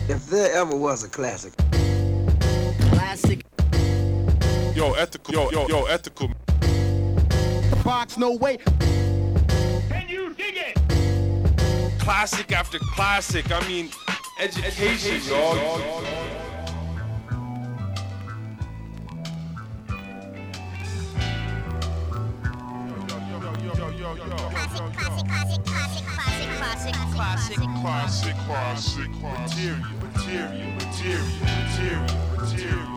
If there ever was a classic. Classic. Yo, ethical. Box, no way. Can you dig it? Classic after classic. I mean, education, y'all. Classic material.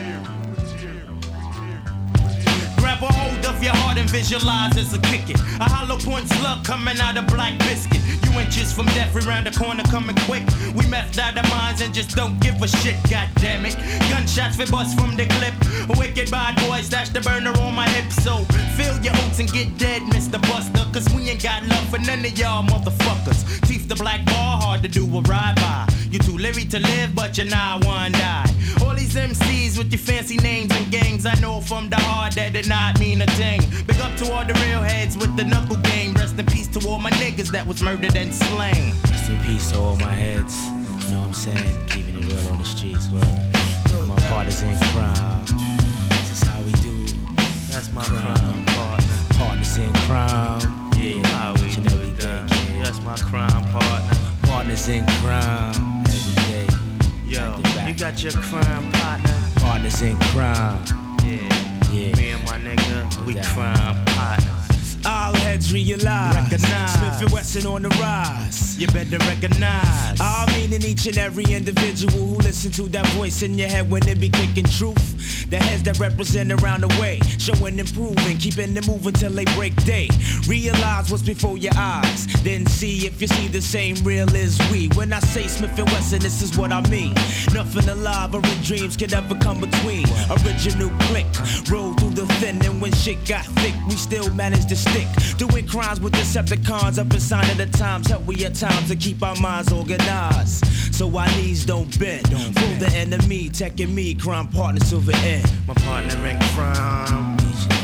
Grab a hold of your heart and visualize as a kick it. A hollow point slug coming out of black biscuit. You inches from death, we round the corner coming quick. We methed out our minds and just don't give a shit, god damn it. Gunshots for bust from the clip. Wicked bad boy, stash the burner on my hip. So fill your oats and get dead, Mr. Buster. Cause we ain't got love for none of y'all motherfuckers. Teeth the black bar, hard to do a ride-by. You too leery to live, but you're not one die. All these MCs with your fancy names and gangs, I know from the heart that did not mean a thing. Big up to all the real heads with the knuckle game. Rest in peace to all my niggas that was murdered and slain. Rest in peace to all my heads. You know what I'm saying? Keeping it real on the streets. Well, my partners in crime. This is how we do. That's my crime partner. Partners in crime. Yeah, how we do it. That's my crime partner. Partners in crime. Every day. Yo, you got your crime partner. Partners in crime. Yeah. Me and my nigga, we crime partners. All heads realize. Recognize. Smith & Wesson on the rise. You better recognize. I mean in each and every individual who listen to that voice in your head when they be kicking truth. The heads that represent around the way, showing improving, keeping it moving till they break day. Realize what's before your eyes, then see if you see the same real as we. When I say Smith & Wesson, this is what I mean. Nothing alive or in dreams can ever come between. Original click, roll through the thin, and when shit got thick, we still managed to stick. Doing crimes with Decepticons up inside of the times. Help we at times to keep our minds organized, so our knees don't bend. Fool the enemy, Tech and me, crime partner Silver End. My partner in crime.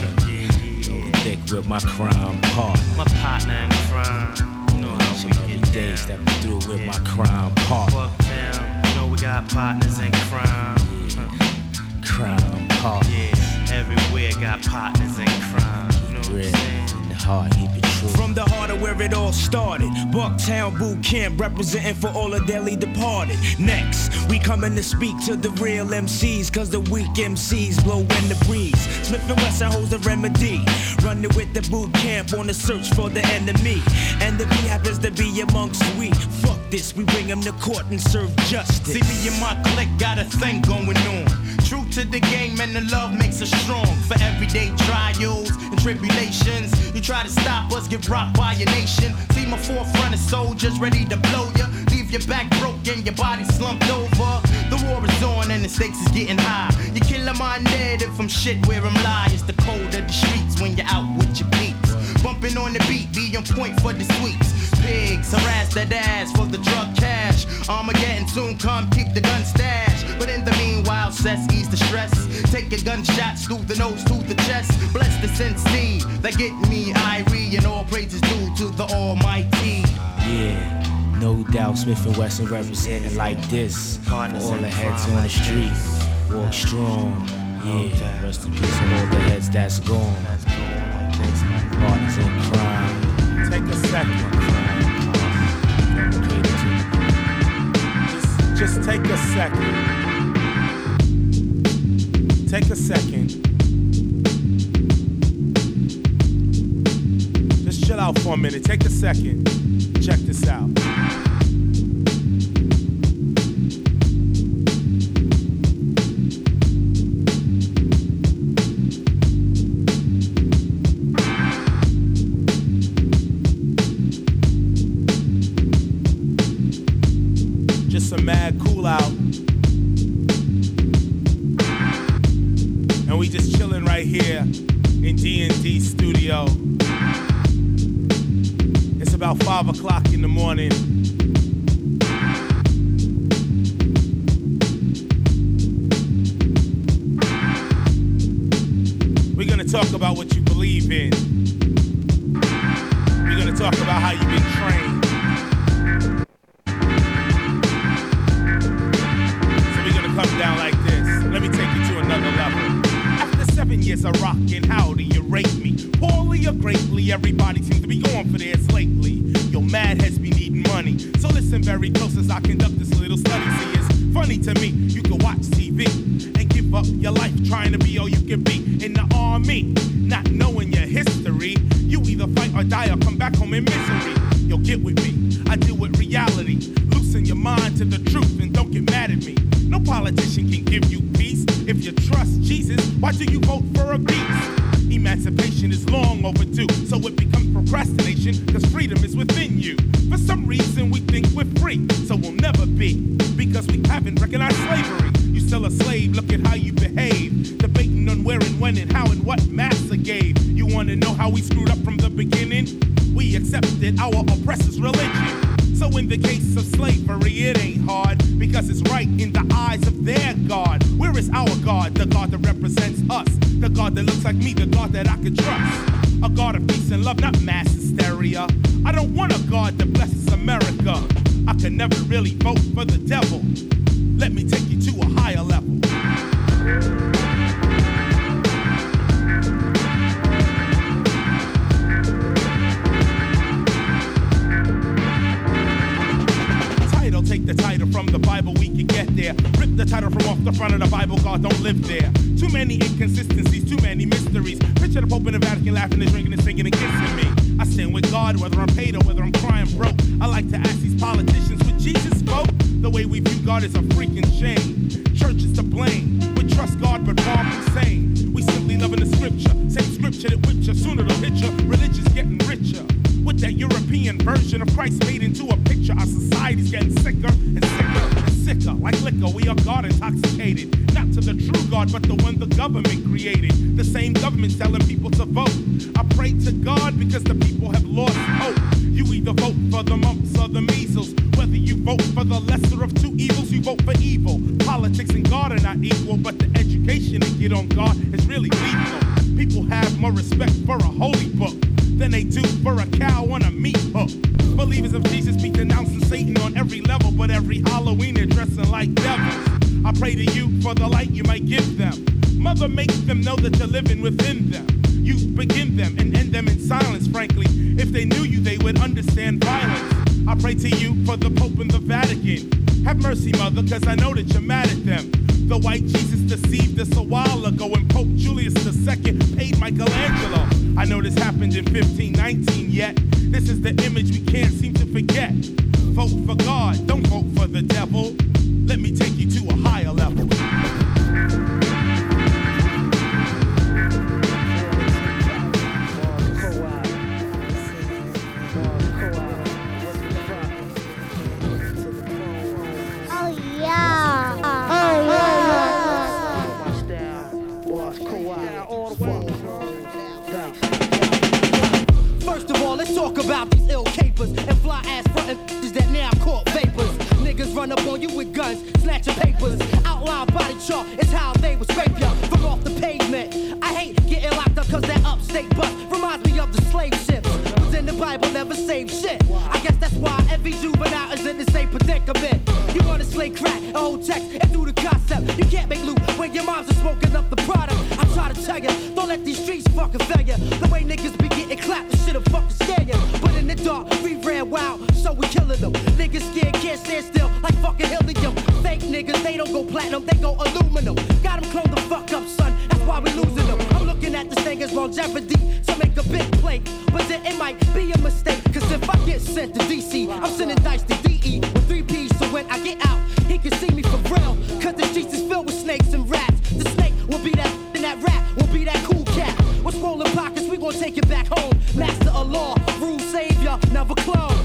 Thick with my crime partner. My partner in crime. You know how we get days down. that we through with my crime partner. Fuck down. You know we got partners in crime. Crime partner. Yeah, everywhere got partners in crime. You know what I'm Real saying? in the heart, keep it true. From the heart of where it all started, Bucktown Boot Camp representing for all the dearly departed. Next, we coming to speak to the real MCs, cause the weak MCs blow in the breeze. Smith & Wesson holds the remedy, running with the boot camp on the search for the enemy. And if he happens to be amongst we, fuck this, we bring him to court and serve justice. See me and my clique got a thing going on. True to the game and the love makes us strong. For everyday trials and tribulations, you try to stop us, get rocked by your nation. See my forefront of soldiers ready to blow ya. Leave your back broken, your body slumped over. The war is on and the stakes is getting high. You kill a mind dead if I'm shit where I'm lie. It's the cold of the streets when you're out with your peeps. Bumping on the beat, be on point for the sweeps. Pigs harass that ass for the drug cash. Armageddon soon come, keep the gun stash. But in the meanwhile, cess ease the stress. Take your gunshots through the nose, through the chest. Bless the sensei that get me Irie, and all praises due to the Almighty. Yeah, no doubt Smith & Wesson representing like this. For all the heads on the street, walk strong. Yeah, rest in peace on all the heads that's gone. Partners in crime. Take a second. Just take a second. Take a second. Just chill out for a minute. Take a second. Check this out. Just some mad cool out. And we just chilling right here in D&D studio. It's about 5 o'clock in the morning. We're gonna talk about what you believe in. We're gonna talk about how you've been trained. come down like this. Let me take you to another level. After 7 years of rockin', how do you rate me? Poorly or greatly, everybody seems to be going for theirs lately. Yo, mad heads be needing money, so listen very close as I conduct this little study. See, it's funny to me, you can watch TV and give up your life trying to be all you can be in the army, not knowing your history. You either fight or die or come back home in misery. Yo, get with me, I deal with reality. Loosen your mind to the truth and don't get mad at me. No politician can give you peace. If you trust Jesus, why do you vote for a beast? Emancipation is long overdue, so it becomes procrastination, cause freedom is within you. For some reason we think we're free, so we'll never be, because we haven't recognized slavery. You still a slave, look at how you behave, debating on where and when and how and what massa gave. You wanna know how we screwed up from the beginning? We accepted our oppressor's religion. So in the case of slavery, it ain't hard, because it's right in the eyes of their God. Where is our God? The God that represents us. The God that looks like me, the God that I could trust. A God of peace and love, not mass hysteria. I don't want a God that blesses America. I could never really vote for the devil. Let me take you to a higher level. Take the title from the Bible, we can get there. Rip the title from off the front of the Bible, God don't live there. Too many inconsistencies, too many mysteries. Picture the Pope in the Vatican laughing and drinking and singing and kissing me. I stand with God, whether I'm paid or whether I'm crying broke. I like to ask these politicians, would Jesus spoke? The way we view God is a freaking shame. Church is to blame. We trust God, but Bob Hussein. We simply loving the scripture. Same scripture that whips you, sooner the picture. Religion's getting richer. With that European version of Christ made into a picture, our society's getting sicker and sicker and sicker. Like liquor, we are God intoxicated. Not to the true God, but the one the government created. The same government's telling people to vote. I pray to God because the people have lost hope. You either vote for the mumps or the measles. Whether you vote for the lesser of two evils, you vote for evil. Politics and God are not equal, but the education they get on God is really lethal. People have more respect for a holy book than they do for a cow on a meat hook. Believers of Jesus be denouncing Satan on every level, but every Halloween they're dressing like devils. I pray to you for the light you might give them. Mother, make them know that you're living within them. You begin them and end them in silence, frankly. If they knew you, they would understand violence. I pray to you for the Pope and the Vatican. Have mercy, Mother, cause I know that you're mad at them. The white Jesus deceived us a while ago, and Pope Julius II paid Michelangelo. I know this happened in 1519, yet this is the image we can't seem to forget. Vote for God, don't vote for the devil. Let me take you to a higher level. Talk about these ill capers and fly ass frontin' that now caught vapors. Niggas run up on you with guns, snatch your papers. Outline body chart is how they would scrape ya from off the pavement. I hate getting locked up cause that upstate bus reminds me of the slave ships. Was in the Bible, never saved shit. I guess that's why every juvenile is in the same predicament. You wanna slay crack, a whole text, and do the concept. You can't make loot when your moms are smoking up the product. I try to tell ya, don't let these streets fucking fail ya. The way niggas be getting clapped, this shit'll fucking scare ya. But in the dark, we ran wild, so we killing them. Niggas scared, can't stand still, like fucking helium. Fake niggas, they don't go platinum, they go aluminum. Got them clone the fuck up, son, that's why we losing them. I'm looking at this thing as longevity, so make a big play. But then it might be a mistake, cause if I get sent to DC, I'm sending dice to DE with 3 P's, so when I get out, he can see me for real. Cause the streets is filled with snakes and rats. The snake will be that, and that rat will be that cool cat. With swollen pockets, we gon' take it back home. Master of law, rule savior, never clone.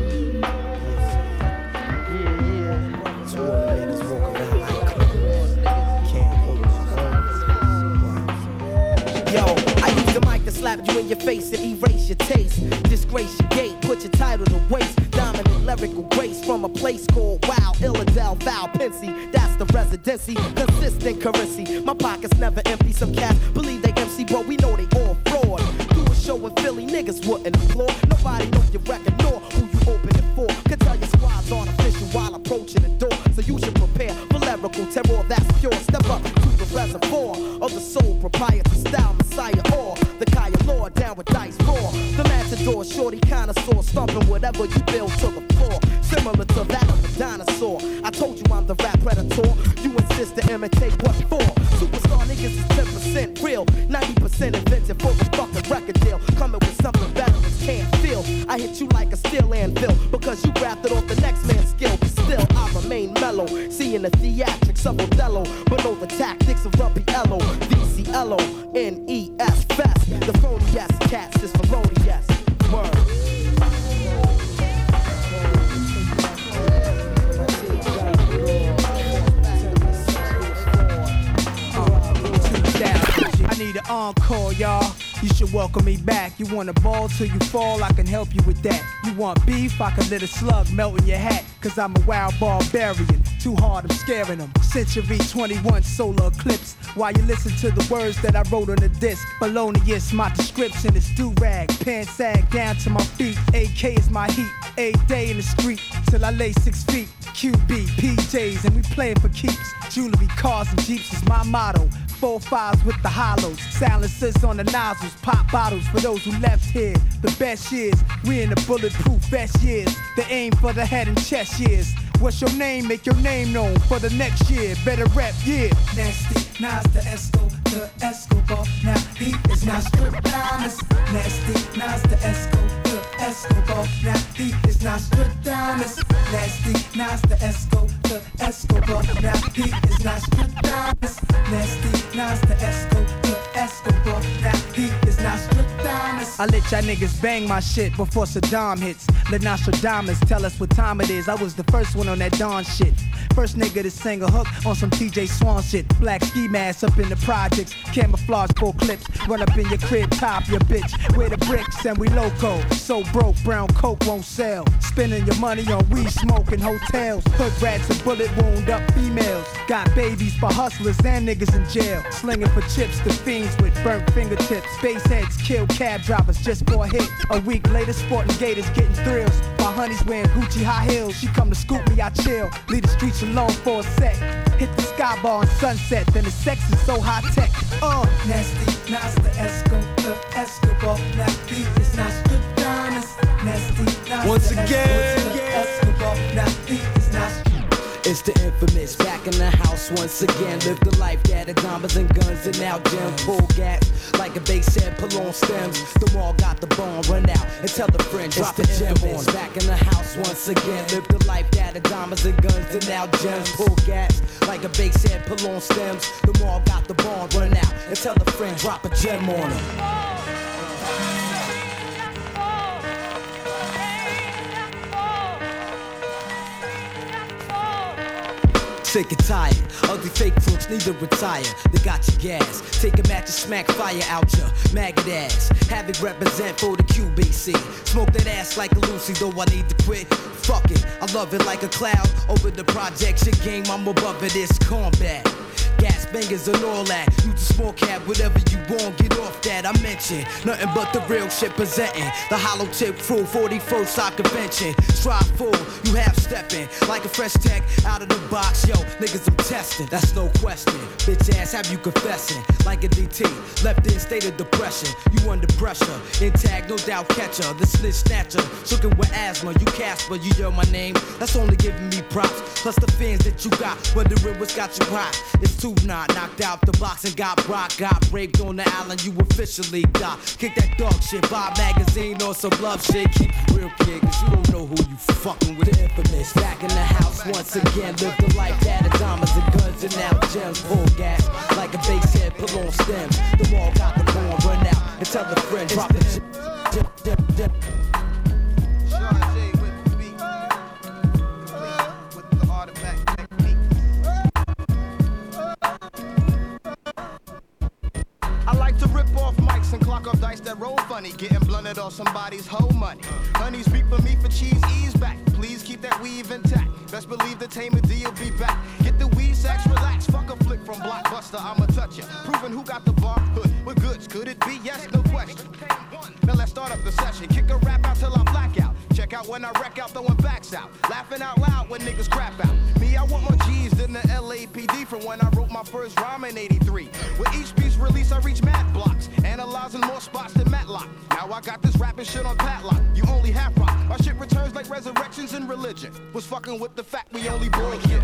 Yo, I use the mic to slap you in your face and erase your taste. Disgrace your gate, put your title to waste. Dominant lyrical grace from a place called Wow, Illidale, Val, Pensy. That's the residency, consistent currency. My pockets never empty. Some cats believe they MC, but we know they all fraud. Do a show in Philly, niggas wouldn't applaud. Nobody knows your record nor who you open it for. Can tell your squad's on official while approaching the door. So you should prepare for lyrical terror that whatever you build to the floor. Similar to that of a dinosaur. I told you I'm the rap predator. You insist to imitate what for? Superstar niggas is 10% real, 90% invented for the fucking record deal. Coming with something veterans can't feel. I hit you like a steel anvil because you grafted off the next man's skill. But still, I remain mellow, seeing the theatrics of Othello, but know the tactics of Ruby Ello, VCLO, NES Fest. The phony ass cats is felonious. Word. I need an encore, y'all. You should welcome me back. You want a ball till you fall, I can help you with that. You want beef, I can let a slug melt in your hat. Cause I'm a wild barbarian. Too hard, I'm scaring them. Century 21 solar eclipse. While you listen to the words that I wrote on the disc. Felonious, my description is do-rag. Pants sag down to my feet. AK is my heat. A day in the street till I lay 6 feet. QB, PJs, and we playing for keeps. Jewelry, cars, and jeeps is my motto. 4-5s with the hollows, silencers on the nozzles, pop bottles for those who left here. The best years, we in the bulletproof vest years. The aim for the head and chest years. What's your name? Make your name known for the next year. Better rap, yeah. Nasty, Nas the Esco, the Escobar. Now he is not stripped down. Nasty, Nas the Esco, the Escobar. Now he is not stripped down. Nasty, Nas the Esco, the Escobar. Now he is not stripped down. Nasty, Nas the Esco, the Escobar. Now he is not stripped down. I let y'all niggas bang my shit before Saddam hits. Let Nostradamus tell us what time it is. I was the first one on that Dawn shit. First nigga to sing a hook on some TJ Swan shit. Black ski mask up in the projects. Camouflage full clips. Run up in your crib, top your bitch. Wear the bricks and we loco. So broke, brown coke won't sell. Spending your money on weed smoking hotels. Hood rats and bullet wound up females. Got babies for hustlers and niggas in jail. Slinging for chips to fiends with burnt fingertips. Space heads kill cab drivers just for a hit. A week later, sporting gators getting thrills. My honey's wearing Gucci high heels. She come to scoop me, I chill. Leave the streets alone for a sec. Hit the sky bar on Sunset, then the sex is so high tech. Nasty, Nas the Esco, the Escobar. Now he is not stripped down. Nasty, Nas once the again, Esco, the Escobar. Now he is not stripped. It's the infamous, back in the house once again. Live the life that diamonds and guns and now gems. Pull gas like a bass head, pull on stems. The wall got the bomb, run out and tell the friend, drop the gem on. Back in the house once again. Live the life that diamonds and guns and now gems. Pull gas like a bass head, pull on stems. The wall got the bomb, run out and tell the friend, drop a gem on him. Sick and tired, ugly fake crooks need to retire. They got your gas, take a match and smack fire out your maggot ass. Have it represent for the QBC. Smoke that ass like a Lucy, though I need to quit. Fuck it, I love it like a cloud. Over the projection game, I'm above it, it's combat. Gas bangers and all that. Use the small cab, whatever you want, get off that. I mentioned nothing but the real shit presenting. The hollow tip crew, 41st side convention. Strive full, you half stepping like a fresh tech out of the box. Yo, niggas I'm testing, that's no question. Bitch ass, have you confessing like a DT? Left in state of depression, you under pressure. Intact, no doubt catcher, the snitch snatcher. Shookin' with asthma, you Casper, you yell my name. That's only giving me props. Plus the fans that you got, wondering what's got you hot. It's too not knocked out the box and got rock. Got raped on the island, you officially got. Kick that dog shit, Bob magazine on some love shit. Keep it real, kid, cause you don't know who you fucking with. The infamous, back in the house once again. Live the life that is diamonds and guns and now gems. Full gas, like a bass head, pull on stems. The wall got the bomb, run out and tell the friend, drop the dip. I like to rip off mics and clock off dice that roll funny, getting blunted off somebody's whole money. Honey, speak for me for cheese, ease back. Please keep that weave intact. Best believe the tamer D will be back. Get the weed sacks, relax. Fuck a flick from Blockbuster, I'ma touch ya. Proving who got the bar hood with goods. Could it be? Yes, no question. Now let's start up the session. Kick a rap out till I black out. Check out when I wreck out, throwing backs out. Laughing out loud when niggas crap out. Me, I want more G's than the LAPD from when I wrote my first rhyme in '83. With each piece release, I reach mad blocks. Analyzing more spots than Matlock. Now I got this rapping shit on padlock. You only half rock. My shit returns like resurrections in religion. Was fucking with the fact we only bullshit.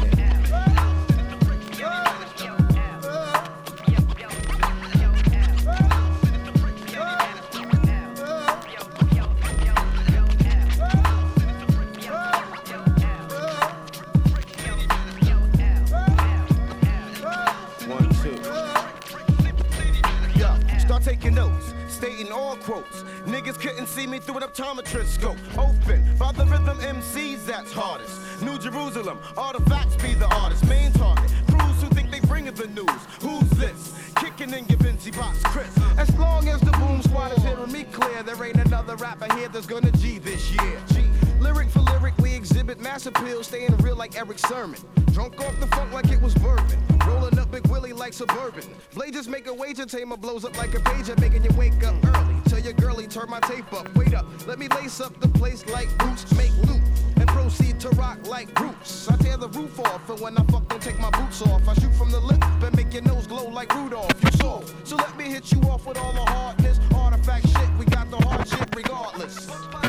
Taking notes, stating all quotes. Niggas couldn't see me through an optometrist scope. Open, by the rhythm MCs that's hardest. New Jerusalem, artifacts be the artist. Main target, crews who think they bringing the news. Who's this? Kicking in your Vinci box, Chris. As long as the boom squad is hearing me clear, there ain't another rapper here that's gonna G this year. G. Lyric for lyric, we exhibit mass appeal, staying real like Eric Sermon. Drunk off the funk like it was bourbon. Rolling up Big Willie like Suburban. Blazers make a wager, tamer blows up like a pager, making you wake up early. Tell your girlie, turn my tape up. Wait up, let me lace up the place like boots, make loot, and proceed to rock like roots. I tear the roof off, and when I fuck, don't take my boots off. I shoot from the lip and make your nose glow like Rudolph. You saw, so let me hit you off with all the hardness. Artifact shit, we got the hard shit regardless.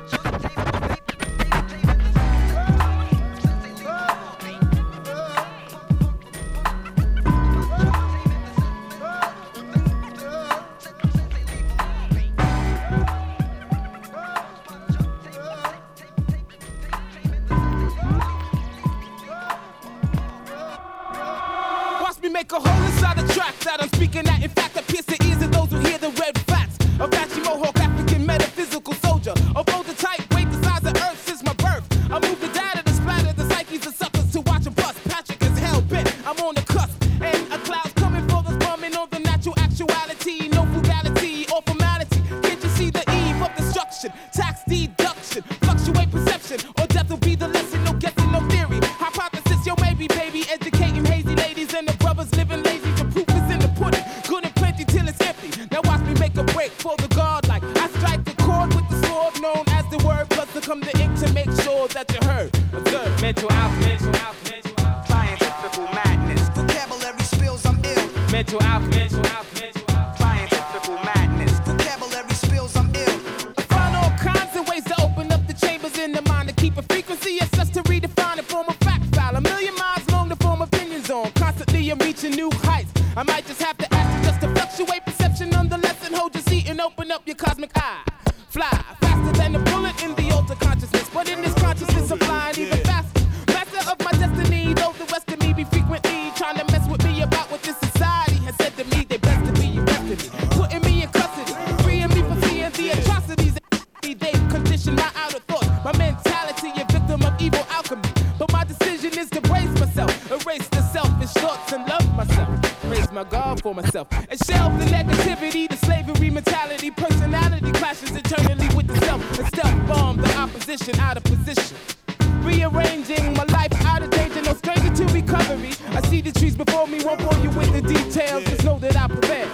Make a hole inside the track that I'm speaking at. In fact, I pierce the ears of those who hear the red facts. Apache Mohawk, African metaphysical soldier. Although the type weight the size of Earth since my birth. I move the data to splatter the psyches of suckers to watch them bust. Patrick is hell bent, I'm on the cusp. And a cloud's coming for this bumming on the natural actuality. No frugality or formality. Can't you see the eve of destruction? Tax deduction, fluctuate perception. Or death will be the lesson, no guessing, no theory. Hypothesis, yo maybe, baby, educating hazy ladies and the brothers living lazy. The proof is in the pudding, good and plenty till it's empty. Now watch me make a break for the god like I strike the chord with the sword known as the word. Plus to come the ink to make sure that you heard. Observe mental out, mental out, mental out. Scientific madness. Vocabulary spills, I'm ill. Mental out, mental out, mental out. Scientific madness. Vocabulary spills, I'm ill. I find all kinds of ways to open up the chambers in the mind to keep a frequency as such to redefine it, form a fact file. A million miles long to form opinions on. Constantly I'm reaching new heights. I might just have to ask you just to fluctuate perception nonetheless and hold your seat and open up your cosmic eye. Fly faster than a bullet in the ultra consciousness, but in this consciousness I'm flying even faster. Master of my destiny, though the rest of me be frequently trying to mess with me about what this society has said to me. They best to be arrested me, putting me in custody, freeing me from seeing the atrocities. They condition my outer thoughts, my mentality a victim of evil alchemy. But my decision is to brace myself, erase the selfish thoughts and love myself. Praise my God for myself and shelve the negativity, the slavery mentality, personality clashes eternally with the self and stealth bomb the opposition out of position. Rearranging my life out of danger, no stranger to recovery. I see the trees before me, won't bore you with the details. Just know that I prevail.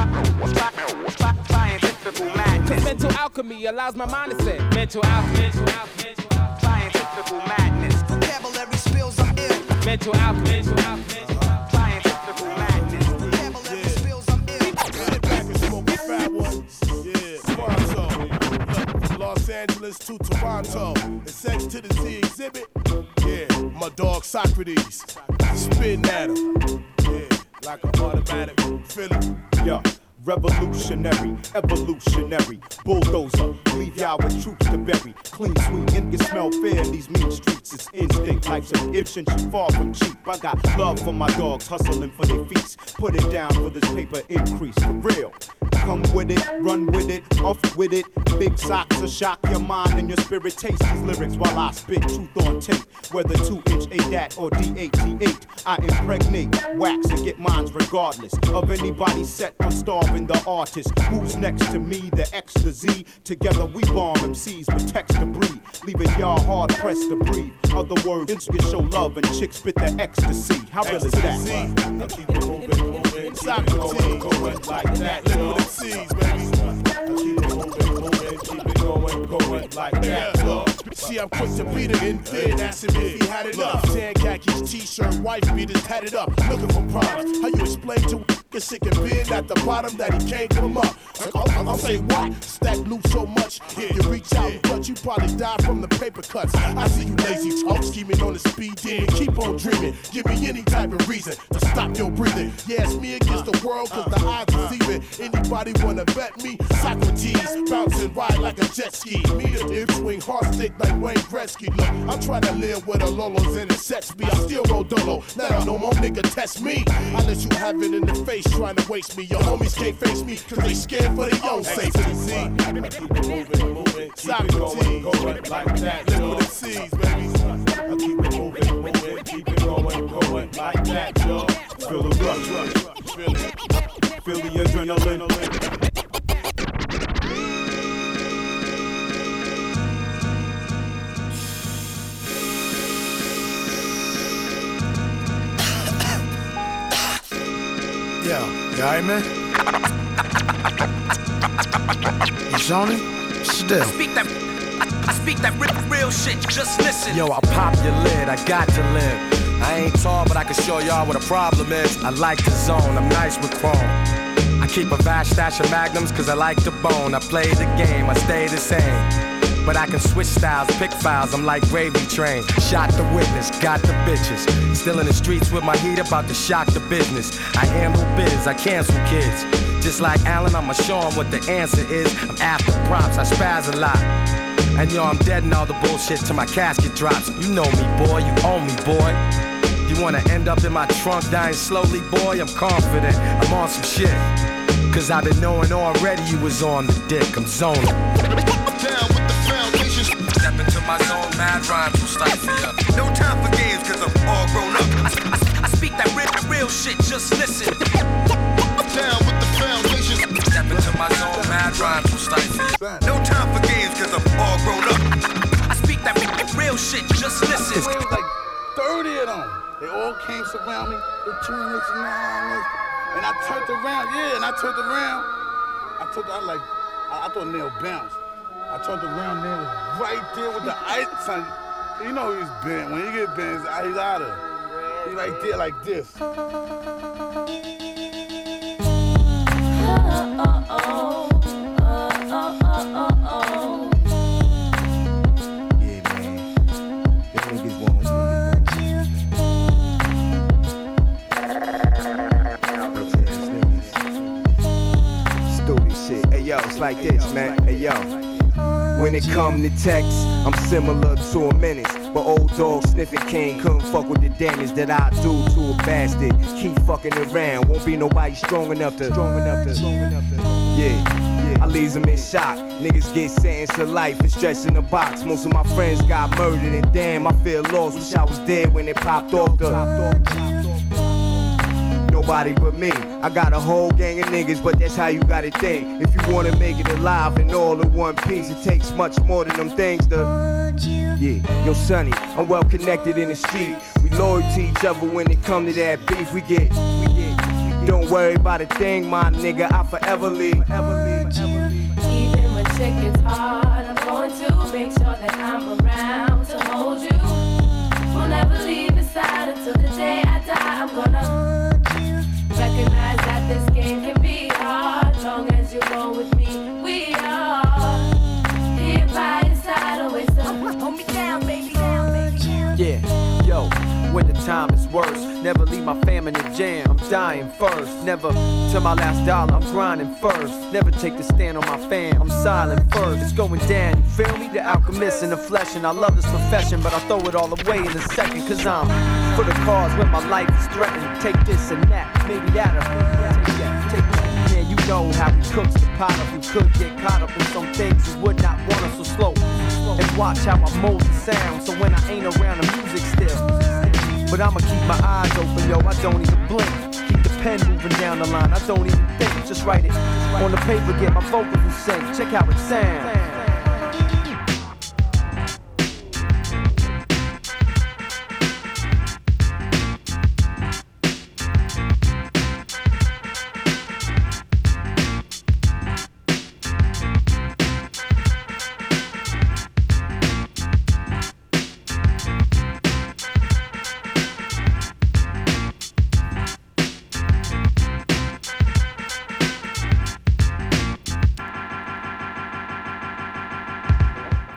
Scientific madness. Cause mental alchemy allows my mind to say mental out, mental out, mental out. Scientific madness. Vocabulary spills, I'm ill. Mental out, mental out, mental out. Scientific madness. Vocabulary spills, I'm ill. Sit back and smoke a fat one. Yeah, Toronto. Look, Los Angeles to Toronto. It's X to the Z exhibit. Yeah, my dog Socrates. Spitting at him. Yeah, like an automatic feeling. Yeah. Revolutionary, evolutionary, bulldozer, leave y'all with troops to bury. Clean sweet, and you smell fair in these mean streets. It's instinct, life's an Egyptian, she far from cheap. I got love for my dogs, hustling for their feet. Put it down for this paper increase, for real. Come with it, run with it, off with it. Big socks will shock your mind and your spirit. Taste these lyrics while I spit truth on tape. Whether 2-inch ADAT or D8T8, I impregnate, wax and get mines regardless of anybody set on starving the artist. Who's next to me, the X to Z? Together we bomb MCs with text to breathe, leaving y'all hard pressed to breathe. Other words, niggas show love and chicks spit the ecstasy. How real is that? I keep it moving, Socrates, going like that. Live with the C's, baby. I keep it moving, keep it going like that. Look, see, I'm quick to beat it in bed. Ask him if he had it up. Tan khakis, t-shirt, wife beaters, tatted up, looking for problems. How you explain to Cause sick of being at the bottom that he can't come up. I'll say what? Stack loot so much. If you reach out and touch, you probably die from the paper cuts. I see you lazy talk, scheming on the speed demon. Keep on dreaming. Give me any type of reason to stop your breathing. Yeah, it's me against the world, cause the odds are deceiving. Anybody wanna bet me? Socrates, bouncing ride like a jet ski. Me the dip swing, hard stick like Wayne Gretzky. Look, I'm trying to live with a Lolos and it sets me. I still roll dolo. Now no more nigga test me. I let you have it in the face, trying to waste me. Your homies can't face me, cause they scared for their own safety. Keep it moving, Socrates, going like that. Live with the seas, baby. I keep it moving, keep it going like that, yo. Feel the rush, feel the adrenaline. Yo, you alright, man? You zoning? Still. I speak that real shit, just listen. Yo, I'll pop your lid, I got to live. I ain't tall, but I can show y'all what a problem is. I like the zone, I'm nice with chrome. I keep a vast stash of magnums cause I like the bone. I play the game, I stay the same. But I can switch styles, pick files, I'm like gravy train. Shot the witness, got the bitches. Still in the streets with my heat, about to shock the business. I handle biz, I cancel kids. Just like Allen, I'ma show 'em what the answer is. I'm after props, I spaz a lot. And yo, I'm dead in all the bullshit till my casket drops. You know me, boy, you own me, boy. You wanna end up in my trunk dying slowly, boy? I'm confident, I'm on some shit. Cause I've been knowing already you was on the dick, I'm zoning. Down with the foundation. Step into my zone, mad rhymes will start for ya. No time for games cause I'm all grown up. I speak that real shit, just listen. Down with the foundation. Step into my zone, mad rhymes will start for ya. No time for games cause I'm all grown up. I speak that real shit, just listen. It was like 30 of them. They all came surround me. The twins and I turned around, I thought Neil bounced. I turned around, Neil was right there with the ice. Son, you know he's bent. When he get bent, he's out of. He's right there like this. Yeah, man. Them niggas won't. Stupid shit. Hey yo, it's like this, man. Hey yo. When it come to text, I'm similar to a menace. But old dog sniffing king couldn't fuck with the damage that I do to a bastard. Keep fucking around, won't be nobody strong enough to. Yeah, I leaves them in shock. Niggas get sentenced to life and stretched in a box. Most of my friends got murdered and damn, I feel lost. Wish I was dead when it popped off nobody but me. I got a whole gang of niggas, but that's how you gotta think. If you wanna make it alive and all in one piece, it takes much more than them things to. Yeah, yo, Sonny, I'm well connected in the street. We loyal to each other when it come to that beef. We get. Don't worry about a thing, my nigga. I forever leave. Even when shit gets hard, I'm going to make sure that I'm around to hold you. We'll never leave your side until the day I die. I'm gonna recognize that this game can be hard. Long as you roll with me, we are here by your side. Always hold me down, baby. Yeah, yo, when the time is worse, never leave my fam in the jam. I'm dying first, never till my last dollar. I'm grinding first, never take the stand on my fam. I'm silent first, it's going down. You feel me? The alchemist in the flesh, and I love this profession, but I throw it all away in a second. Cause I'm for the cause when my life is threatened. Take this and that, maybe that take that. Yeah, you know how he cooks the pot up. You could get caught up in some things you would not want us so slow. And watch how I mold the sound, so when I ain't around the music still. But I'ma keep my eyes open, yo, I don't even blink. Keep the pen moving down the line, I don't even think. Just write it on the paper, get my vocals in sync. Check how it sounds.